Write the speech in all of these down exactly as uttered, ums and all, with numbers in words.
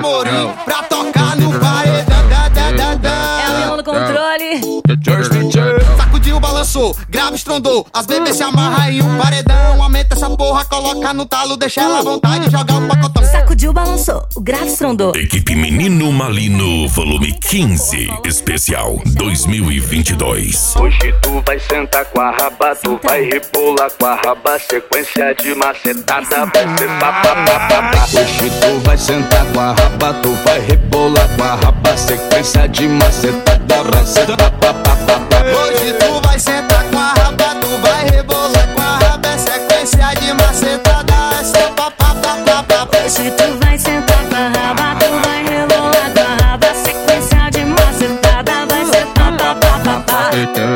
Amorim pra tocar no paredão. É o Leão no controle. Sacudiu, balançou, grave, estrondou. As bebês se amarra em um paredão. Aumenta essa porra, coloca no talo, deixa ela à vontade, joga o pacotão. Sacudiu, balançou, o grave estrondou. Equipe Menino Malino, volume quinze, especial dois mil e vinte e dois. Hoje tu vai sentar com a raba, tu vai rebolar com a raba, sequência de macetada vai ser papapá. Hoje tu vai sentar com a raba, tu vai rebolar com a raba, sequência de macetada vai ser papapá. Hoje tu vai sentar com a raba, tu vai rebolar com a raba, sequência de macetada vai ser papapá. Hoje tu vai sentar com a raba, tu vai rebolar com a raba, sequência de macetada vai ser papapá.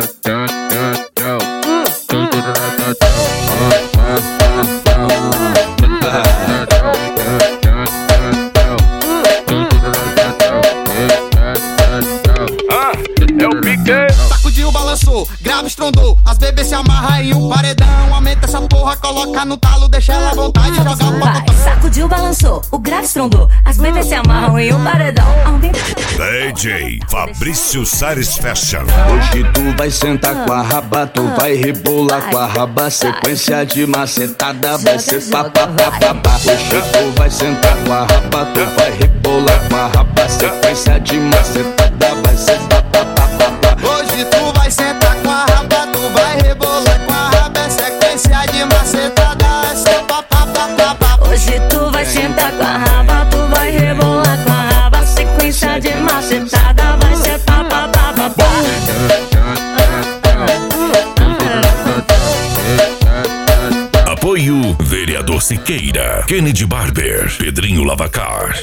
Sacudiu, balançou, grave, estrondou. As bebês se amarra em um paredão. Aumenta essa porra, coloca no talo, deixa ela à vontade, joga o Vai, pacotão. sacudiu, balançou, o grave estrondou. As bebês se amarram em um paredão. Aumenta. D J Fabrício Sares Fashion. Hoje tu vai sentar com a raba, tu vai rebolar com a raba, sequência de macetada vai ser papapá. Hoje tu vai sentar com a raba, tu vai rebolar com a raba, sequência de macetada vai ser papapá. Hoje tu vai sentar com a raba, tu vai rebolar com a raba, sequência de macetada vai ser papapá. Hoje tu vai sentar com a raba, tu vai rebolar com a raba, sequência de macetada vai ser papapá. Apoio Vereador Siqueira, Kennedy Barber, Pedrinho Lavacar.